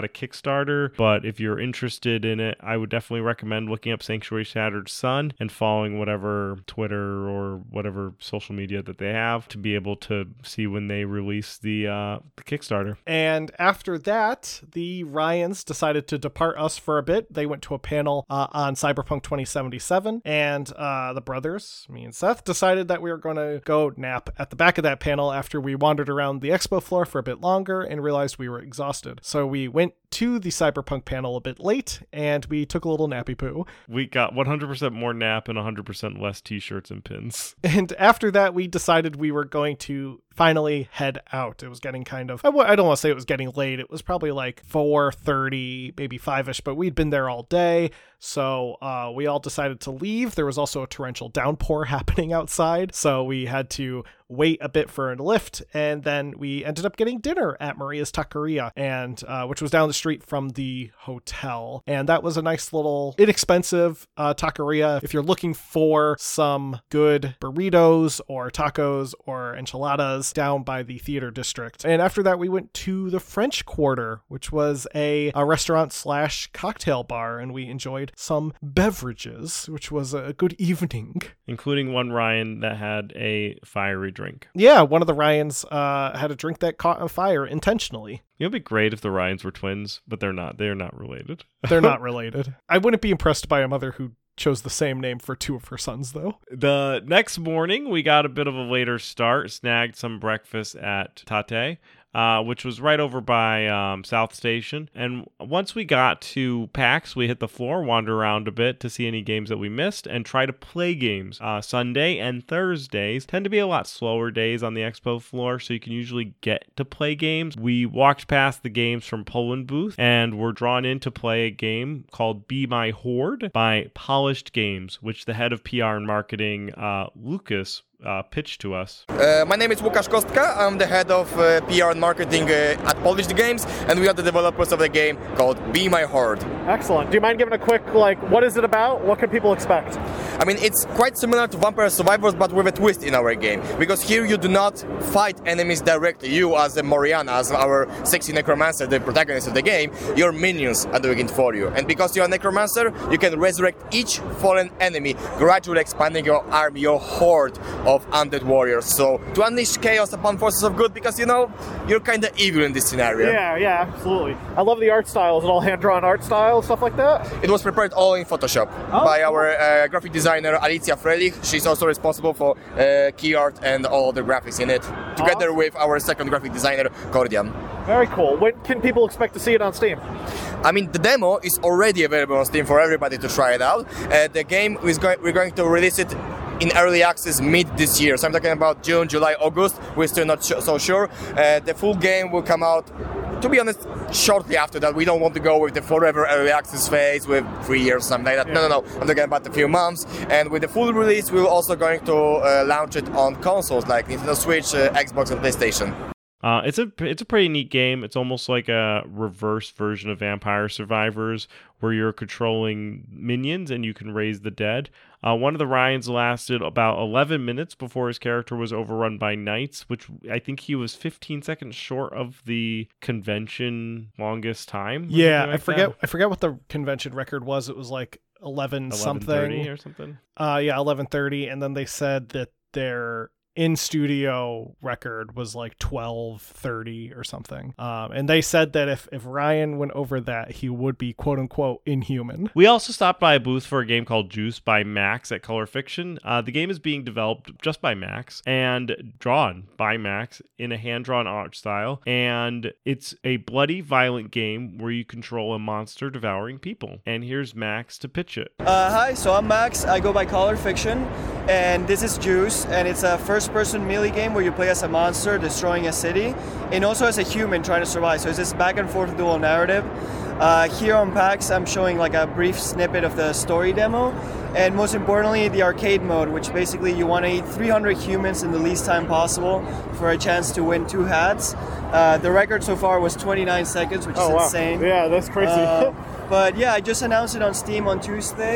a Kickstarter, but if you're interested in it, I would definitely recommend looking up Sanctuary Shattered Sun and following whatever Twitter or whatever social media that they have to be able to see when they release the, uh, the Kickstarter. And after that, the Ryans decided to depart us for a bit. They went to a panel uh, on Cyberpunk twenty seventy-seven, and uh, the brothers, me and Seth, decided that we were going to go nap at the back of that panel after we wandered around the expo floor for a bit longer and realized we were exhausted. So we went to the Cyberpunk panel a bit late, and we took a little nappy poo. We got one hundred percent more nap and one hundred percent less t-shirts and pins. And after that, we decided we were going to finally head out. It was getting kind of, I w- I don't want to say it was getting late. It was probably like four thirty, maybe five-ish, but we'd been there all day. So uh, we all decided to leave. There was also a torrential downpour happening outside, so we had to wait a bit for a lift, and then we ended up getting dinner at Maria's Taqueria, and uh, which was down the street from the hotel. And that was a nice little inexpensive uh, taqueria. If you're looking for some good burritos or tacos or enchiladas down by the theater district. And after that, we went to the French Quarter, which was a, a restaurant slash cocktail bar, and we enjoyed some beverages, which was a good evening. Including one Ryan that had a fiery drink. Yeah, one of the Ryans uh, had a drink that caught on fire intentionally. You know, it'd be great if the Ryans were twins, but they're not. They're not related. They're not related. I wouldn't be impressed by a mother who chose the same name for two of her sons, though. The next morning, we got a bit of a later start, snagged some breakfast at Tate, uh, which was right over by um, South Station. And once we got to PAX, we hit the floor, wander around a bit to see any games that we missed, and try to play games. Uh, Sunday and Thursdays tend to be a lot slower days on the expo floor, so you can usually get to play games. We walked past the games from Poland booth, and were drawn in to play a game called Be My Horde by Polished Games, which the head of P R and marketing, uh, Lucas, Uh, pitched to us. Uh, my name is Łukasz Kostka. I'm the head of uh, P R and marketing uh, at Polished Games, and we are the developers of the game called Be My Horde. Excellent. Do you mind giving a quick, like, what is it about? What can people expect? I mean, it's quite similar to Vampire Survivors, but with a twist in our game. Because here you do not fight enemies directly. You, as a Moriana, as our sexy necromancer, the protagonist of the game, your minions are doing it for you. And because you're a necromancer, you can resurrect each fallen enemy, gradually expanding your army, your horde of undead warriors. So to unleash chaos upon forces of good, because you know you're kind of evil in this scenario. Yeah, yeah, absolutely. I love the art style. Is it all hand-drawn art style, stuff like that? It was prepared all in Photoshop oh, by cool. our uh, graphic designer Alicja Frelich. She's also responsible for uh, key art and all the graphics in it, together awesome. with our second graphic designer, Cordian. Very cool. When can people expect to see it on Steam? I mean, the demo is already available on Steam for everybody to try it out. Uh, the game is going. We're going to release it in early access mid this year. So I'm talking about June, July, August. We're still not sh- so sure. Uh, the full game will come out, to be honest, shortly after that. We don't want to go with the forever early access phase with three years, something like that. Yeah. No, no, no. I'm talking about a few months. And with the full release, we're also going to uh, launch it on consoles like Nintendo Switch, uh, Xbox, and PlayStation. Uh, it's a it's a pretty neat game. It's almost like a reverse version of Vampire Survivors, where you're controlling minions and you can raise the dead. Uh, one of the Ryans lasted about eleven minutes before his character was overrun by knights, which I think he was fifteen seconds short of the convention longest time. Yeah, like I forget. That. I forget what the convention record was. It was like eleven something or something. Uh, yeah, eleven thirty, and then they said that their in-studio record was like twelve thirty or something. Um, and they said that if, if Ryan went over that, he would be quote-unquote inhuman. We also stopped by a booth for a game called Juice by Max at Color Fiction. Uh, the game is being developed just by Max and drawn by Max in a hand-drawn art style. And it's a bloody, violent game where you control a monster devouring people. And here's Max to pitch it. Uh, hi, so I'm Max. I go by Color Fiction. And this is Juice. And it's a first person melee game where you play as a monster destroying a city and also as a human trying to survive. So it's this back and forth dual narrative. Uh, here on PAX I'm showing like a brief snippet of the story demo, and most importantly the arcade mode, which basically you want to eat three hundred humans in the least time possible for a chance to win two hats. Uh, the record so far was twenty-nine seconds, which is oh, wow. insane. Yeah, that's crazy. Uh, but yeah, I just announced it on Steam on Tuesday.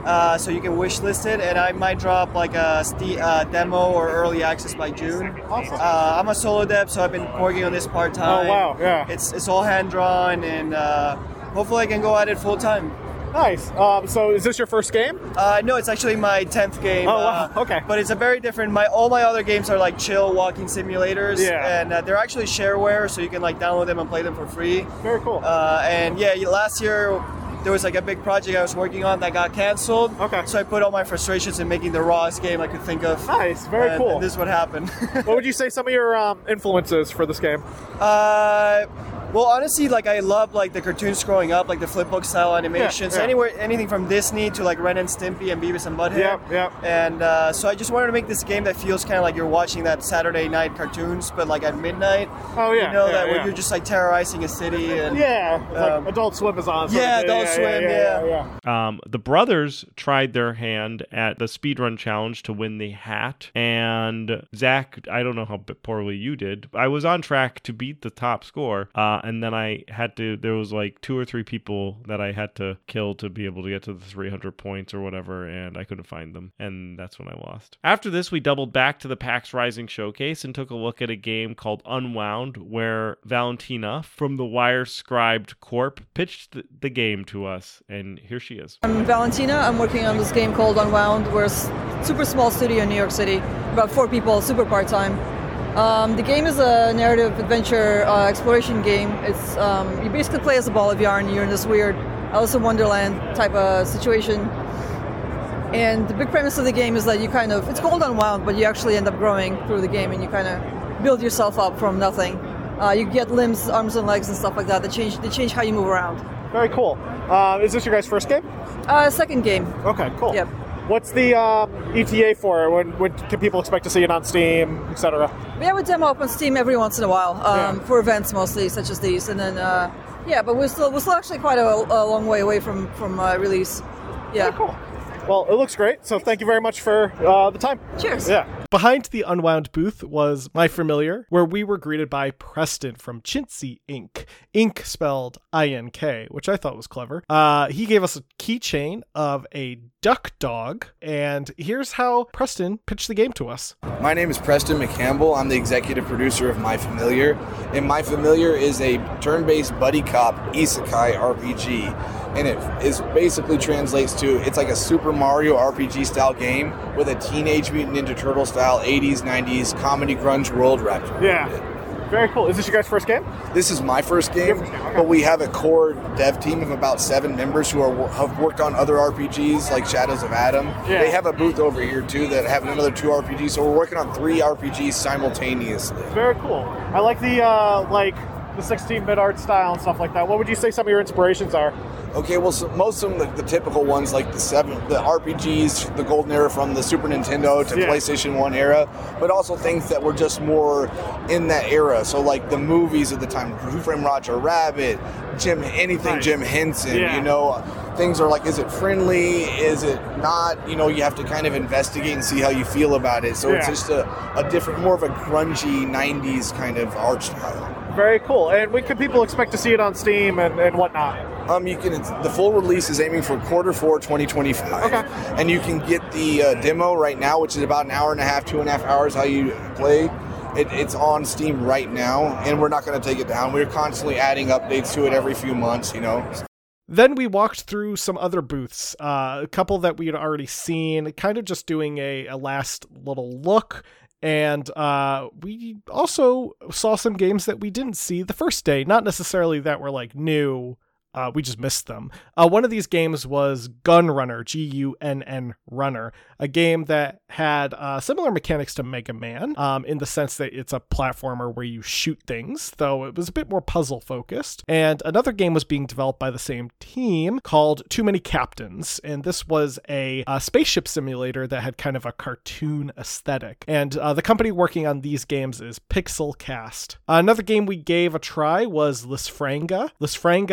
Uh, so you can wish list it, and I might drop like a Ste- uh, demo or early access by June. Awesome. Uh, I'm a solo dev, so I've been working on this part time. Oh, wow, yeah. It's it's all hand drawn, and uh, hopefully I can go at it full time. Nice. Um, so is this your first game? Uh, no, it's actually my tenth game. Oh, wow. Uh, Okay. But it's a very different. My all my other games are like chill walking simulators, Yeah. and uh, they're actually shareware, so you can like download them and play them for free. Very cool. Uh, and yeah, last year there was like a big project I was working on that got canceled. Okay. So I put all my frustrations in making the rawest game I could think of. Nice. Very and, cool. And this is what happened. What would you say some of your um, influences for this game? Uh, well, honestly, like I love like the cartoons growing up, like the flipbook style animations. Yeah, yeah. Anywhere, anything from Disney to like Ren and Stimpy and Beavis and Butthead. Yep, yep. And uh, so I just wanted to make this game that feels kind of like you're watching that Saturday night cartoons, but like at midnight. Oh yeah. You know yeah, that yeah. where you're just like terrorizing a city and Yeah, it's Um, like Adult Swim is on. so yeah, it's- Adult Swim, yeah. yeah, yeah. Um, the brothers tried their hand at the speedrun challenge to win the hat, and Zach, I don't know how poorly you did. I was on track to beat the top score, uh, and then I had to, there was like two or three people that I had to kill to be able to get to the three hundred points or whatever, and I couldn't find them, and that's when I lost. After this, we doubled back to the PAX Rising showcase and took a look at a game called Unwound, where Valentina from the Wirescribed Corp pitched the, the game to us, and here she is. I'm Valentina. I'm working on this game called Unwound. We're a s- super small studio in New York City, about four people, super part-time. Um, the game is a narrative adventure uh, exploration game. It's um, you basically play as a ball of yarn. You're in this weird Alice in Wonderland type of situation. And the big premise of the game is that you kind of, it's called Unwound, but you actually end up growing through the game and you kind of build yourself up from nothing. Uh, you get limbs, arms and legs and stuff like that that change, they change how you move around. Very cool. Uh, is this your guys' first game? Uh, second game. Okay, cool. Yep. What's the um, E T A for? When, when can people expect to see it on Steam, et cetera? We have a demo up on Steam every once in a while um, Yeah. for events mostly, such as these, and then uh, yeah, but we're still we're still actually quite a, a long way away from from uh, release. Yeah. Very cool. Well, it looks great, so thank you very much for uh, the time. Cheers. Yeah. Behind the Unwound booth was My Familiar, where we were greeted by Preston from Chintzy Incorporated. Ink spelled I N K, which I thought was clever. Uh, he gave us a keychain of a duck dog, and here's how Preston pitched the game to us. My name is Preston McCampbell. I'm the executive producer of My Familiar, and My Familiar is a turn-based buddy cop isekai R P G, and it is basically translates to, it's like a Super Mario R P G style game with a Teenage Mutant Ninja Turtle style eighties, nineties comedy grunge world wrapped around Yeah. it. Very cool. Is this your guys' first game? This is my first game, Your first game, okay. but we have a core dev team of about seven members who are have worked on other R P Gs like Shadows of Adam. Yeah. They have a booth over here too that have another two R P Gs, so we're working on three R P Gs simultaneously. Very cool. I like the uh, like the sixteen-bit art style and stuff like that. What would you say some of your inspirations are? Okay, well, so most of them, the, the typical ones like the seven, the R P Gs, the golden era from the Super Nintendo to Yeah. PlayStation One era, but also things that were just more in that era. So like the movies at the time, Who Framed Roger Rabbit, Jim, anything Nice. Jim Henson. Yeah. You know, things are like, is it friendly? Is it not? You know, you have to kind of investigate and see how you feel about it. So it's Yeah. just a, a different, more of a grungy nineties kind of art style. Very cool. And when can people expect to see it on Steam and, and whatnot? Um, you can. The full release is aiming for quarter four, twenty twenty-five. Okay. And you can get the uh, demo right now, which is about an hour and a half, two and a half hours. How you play? It, it's on Steam right now, and we're not going to take it down. We're constantly adding updates to it every few months. You know. Then we walked through some other booths, uh, a couple that we had already seen, kind of just doing a, a last little look. And uh, we also saw some games that we didn't see the first day, not necessarily that were like new. Uh, we just missed them. Uh, one of these games was Gun Runner, G U N N Runner, a game that had uh, similar mechanics to Mega Man um, in the sense that it's a platformer where you shoot things, though it was a bit more puzzle focused. And another game was being developed by the same team called Too Many Captains, and this was a, a spaceship simulator that had kind of a cartoon aesthetic. And uh, the company working on these games is Pixelcast. Uh, another game we gave a try was Lisfranga. Lisfranga was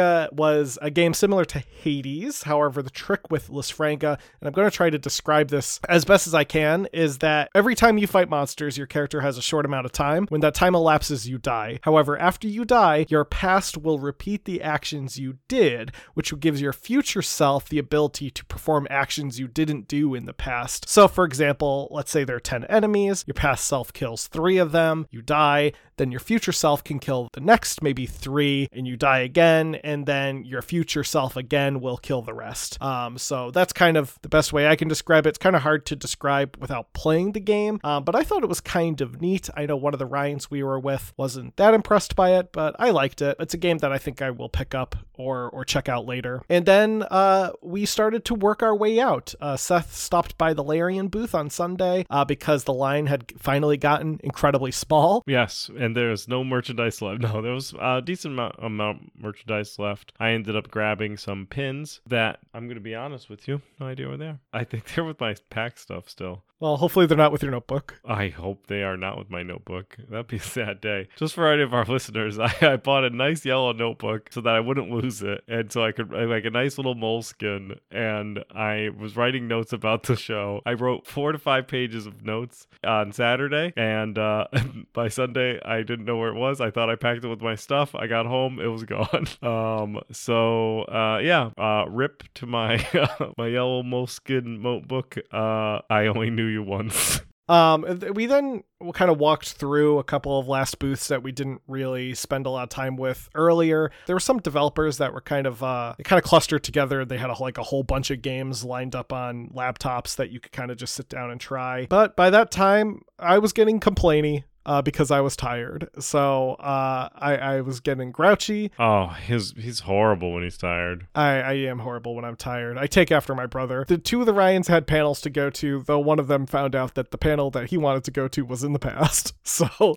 was a game similar to Hades. However, the trick with Lisfranca, and I'm going to try to describe this as best as I can, is that every time you fight monsters, your character has a short amount of time. When that time elapses, you die. However, after you die, your past will repeat the actions you did, which gives your future self the ability to perform actions you didn't do in the past. So, for example, let's say there are ten enemies, your past self kills three of them, you die, then your future self can kill the next maybe three, and you die again, and then your future self again will kill the rest. Um, so that's kind of the best way I can describe it. It's kind of hard to describe without playing the game, um, but I thought it was kind of neat. I know one of the Ryans we were with wasn't that impressed by it, but I liked it. It's a game that I think I will pick up or or check out later. And then uh, we started to work our way out. Uh, Seth stopped by the Larian booth on Sunday uh, because the line had finally gotten incredibly small. Yes, and there's no merchandise left. No, there was a decent amount, amount of merchandise left. I ended up grabbing some pins that, I'm going to be honest with you, no idea where they are. I think they're with my pack stuff still. Well, hopefully they're not with your notebook. I hope they are not with my notebook. That'd be a sad day. Just for any of our listeners, I, I bought a nice yellow notebook so that I wouldn't lose it. And so I could, like a nice little moleskin. And I was writing notes about the show. I wrote four to five pages of notes on Saturday. And uh, by Sunday, I didn't know where it was. I thought I packed it with my stuff. I got home. It was gone. Um, so, uh, yeah, uh, rip to my, my yellow moleskin notebook. Uh, I only knew you once. Um, we then kind of walked through a couple of last booths that we didn't really spend a lot of time with earlier. There were some developers that were kind of, uh, they kind of clustered together. They had a, like a whole bunch of games lined up on laptops that you could kind of just sit down and try. But by that time, I was getting complainy. Uh, because I was tired. So uh, I, I was getting grouchy. Oh, he's, he's horrible when he's tired. I, I am horrible when I'm tired. I take after my brother. The two of the Ryans had panels to go to, though one of them found out that the panel that he wanted to go to was in the past. So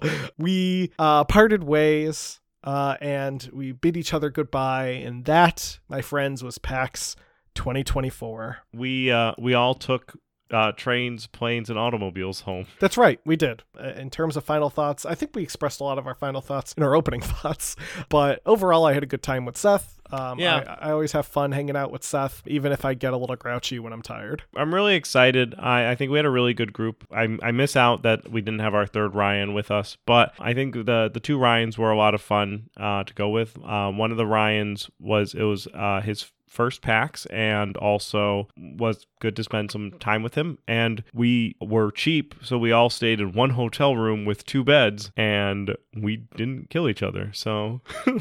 we uh, parted ways uh, and we bid each other goodbye. And that, my friends, was PAX twenty twenty-four. We, uh, we all took... Uh, trains, planes, and automobiles home. That's right, we did. In terms of final thoughts, I think we expressed a lot of our final thoughts in our opening thoughts. But overall, I had a good time with Seth. Um, yeah. I, I always have fun hanging out with Seth, even if I get a little grouchy when I'm tired. I'm really excited. I, I think we had a really good group. I, I miss out that we didn't have our third Ryan with us, but I think the the two Ryans were a lot of fun uh, to go with. Uh, one of the Ryans was, it was uh, his first PAX, and also was good to spend some time with him. And we were cheap, so we all stayed in one hotel room with two beds, and we didn't kill each other. So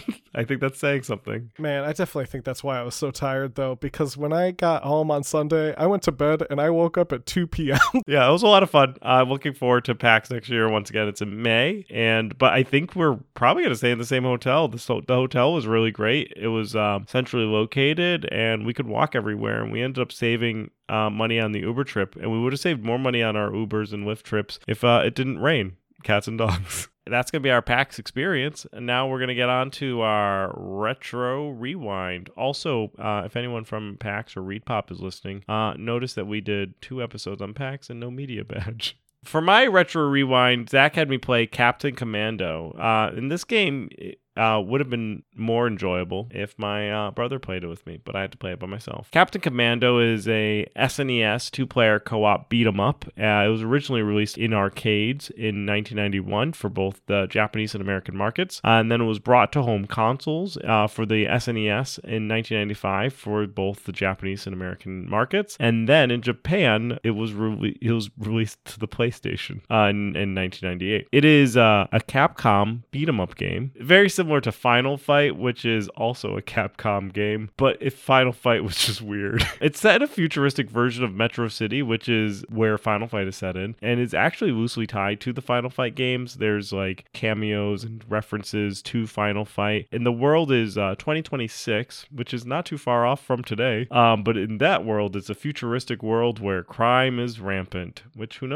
I think that's saying something. Man, I definitely think that's why I was so tired, though, because when I got home on Sunday, I went to bed and I woke up at two p.m. Yeah, it was a lot of fun. I'm uh, looking forward to PAX next year. Once again, it's in May, and but I think we're probably going to stay in the same hotel. The, so, the hotel was really great. It was um, centrally located, and we could walk everywhere, and we ended up saving uh, money on the Uber trip, and we would have saved more money on our Ubers and Lyft trips if uh, it didn't rain. Cats and dogs. That's going to be our PAX experience. And now we're going to get on to our Retro Rewind. Also, uh, if anyone from PAX or ReadPop is listening, uh, notice that we did two episodes on PAX and no media badge. For my Retro Rewind, Zach had me play Captain Commando. Uh, in this game, uh, would have been more enjoyable if my uh, brother played it with me, but I had to play it by myself. Captain Commando is a S N E S two-player co-op beat-em-up. Uh, it was originally released in arcades in nineteen ninety-one for both the Japanese and American markets, uh, and then it was brought to home consoles uh, for the S N E S in nineteen ninety-five for both the Japanese and American markets, and then in Japan, it was, re- it was released to the PlayStation uh, in, in nineteen ninety-eight. It is uh, a Capcom beat-em-up game, very similar to Final Fight, which is also a Capcom game, but if Final Fight was just weird. It's set in a futuristic version of Metro City, which is where Final Fight is set in, and is actually loosely tied to the Final Fight games. There's like cameos and references to Final Fight, and the world is uh, twenty twenty-six, which is not too far off from today, um, but in that world, it's a futuristic world where crime is rampant, which who knows?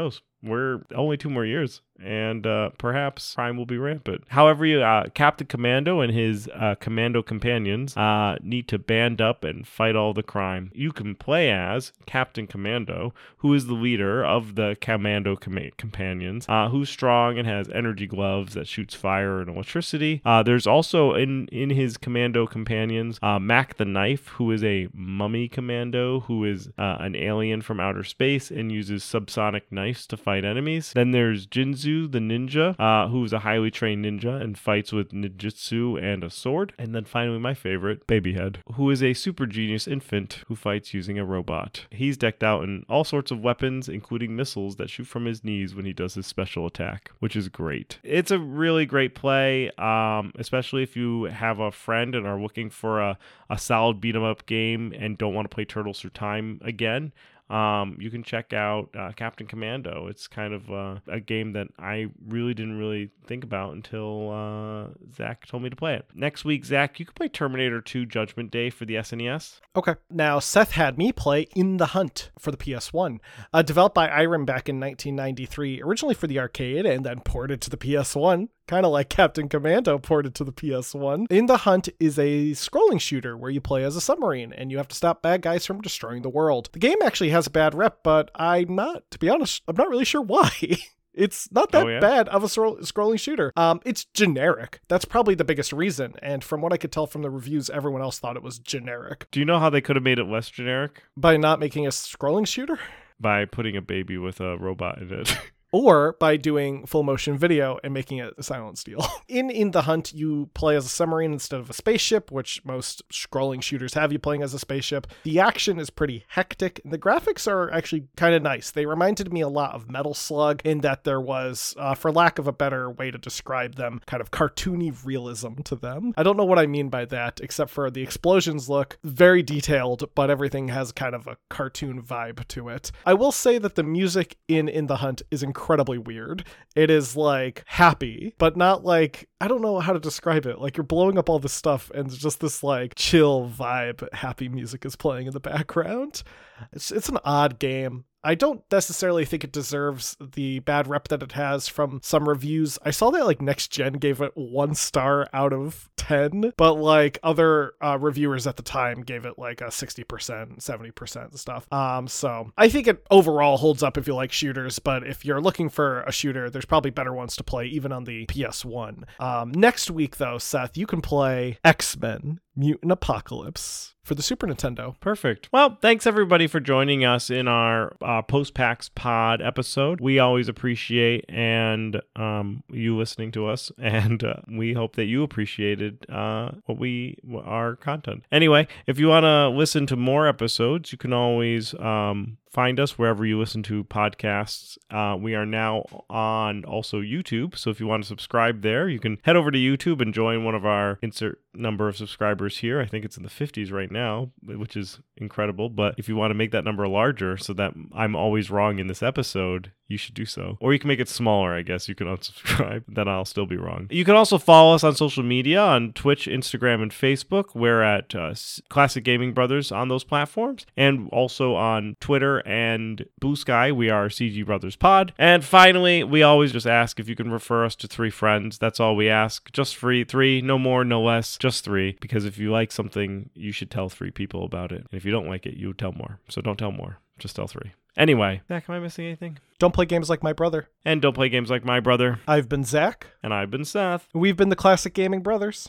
we're only two more years, and uh, perhaps crime will be rampant. However, you, uh, Captain Commando and his uh, commando companions uh, need to band up and fight all the crime. You can play as Captain Commando, who is the leader of the Commando com- companions, uh, who's strong and has energy gloves that shoots fire and electricity. Uh, there's also in, in his commando companions, uh, Mac the Knife, who is a mummy commando, who is uh, an alien from outer space and uses subsonic knives to fight enemies. Then there's Jinzu the ninja, uh, who is a highly trained ninja and fights with ninjutsu and a sword. And then finally, my favorite, Babyhead, who is a super genius infant who fights using a robot. He's decked out in all sorts of weapons, including missiles that shoot from his knees when he does his special attack, which is great. It's a really great play, um, especially if you have a friend and are looking for a, a solid beat-em-up game and don't want to play Turtles Through Time again. Um, you can check out uh, Captain Commando. It's kind of uh, a game that I really didn't really think about until uh, Zach told me to play it. Next week, Zach, you can play Terminator two Judgment Day for the S N E S. Okay. Now, Seth had me play In the Hunt for the P S one. Uh, developed by Irem back in nineteen ninety-three, originally for the arcade and then ported to the P S one. Kind of like Captain Commando ported to the P S one. In the Hunt is a scrolling shooter where you play as a submarine and you have to stop bad guys from destroying the world. The game actually has a bad rep, but I'm not, to be honest, I'm not really sure why. It's not that oh, yeah? bad of a scroll- scrolling shooter. Um, it's generic. That's probably the biggest reason. And from what I could tell from the reviews, everyone else thought it was generic. Do you know how they could have made it less generic? By not making a scrolling shooter? By putting a baby with a robot in it. Or by doing full motion video and making it a silent steal. In In the Hunt, you play as a submarine instead of a spaceship, which most scrolling shooters have you playing as a spaceship. The action is pretty hectic, and the graphics are actually kind of nice. They reminded me a lot of Metal Slug in that there was, uh, for lack of a better way to describe them, kind of cartoony realism to them. I don't know what I mean by that, except for the explosions look very detailed, but everything has kind of a cartoon vibe to it. I will say that the music in In the Hunt is incredible. incredibly weird. It is like happy, but not like, I don't know how to describe it. Like you're blowing up all this stuff and it's just this like chill vibe, happy music is playing in the background. It's it's an odd game. I don't necessarily think it deserves the bad rep that it has from some reviews. I saw that like Next Gen gave it one star out of ten, but like other uh, reviewers at the time gave it like a sixty percent, seventy percent and stuff. Um, so I think it overall holds up if you like shooters, but if you're looking for a shooter, there's probably better ones to play even on the P S one. Um, next week though, Seth, you can play X-Men Mutant Apocalypse for the Super Nintendo. Perfect. Well, thanks everybody for joining us in our uh, Post-PAX Pod episode. We always appreciate and um, you listening to us, and uh, we hope that you appreciated uh, what we our content. Anyway, if you want to listen to more episodes, you can always um, find us wherever you listen to podcasts. Uh, we are now on also YouTube, so if you want to subscribe there, you can head over to YouTube and join one of our insert number of subscribers here. I think it's in the fifties right now, which is incredible. But if you want to make that number larger so that I'm always wrong in this episode, you should do so. Or you can make it smaller, I guess. You can unsubscribe. Then I'll still be wrong. You can also follow us on social media on Twitch, Instagram, and Facebook. We're at uh, Classic Gaming Brothers on those platforms. And also on Twitter and Blue Sky, we are C G Brothers Pod. And finally, we always just ask if you can refer us to three friends. That's all we ask. Just free, three, no more, no less, just three. Because if you like something, you should tell three people about it. And if you don't like it, you tell more. So don't tell more. Just tell three. Anyway, Zach, am I missing anything? Don't play games like my brother. And don't play games like my brother. I've been Zach. And I've been Seth. We've been the Classic Gaming Brothers.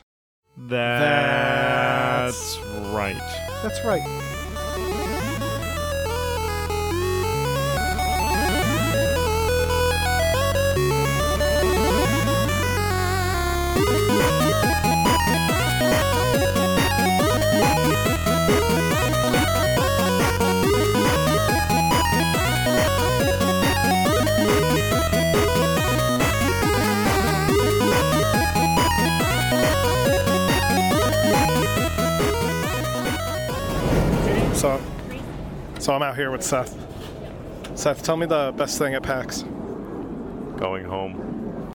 That's, That's right. That's right. So, so I'm out here with Seth. Seth, tell me the best thing at PAX. Going home.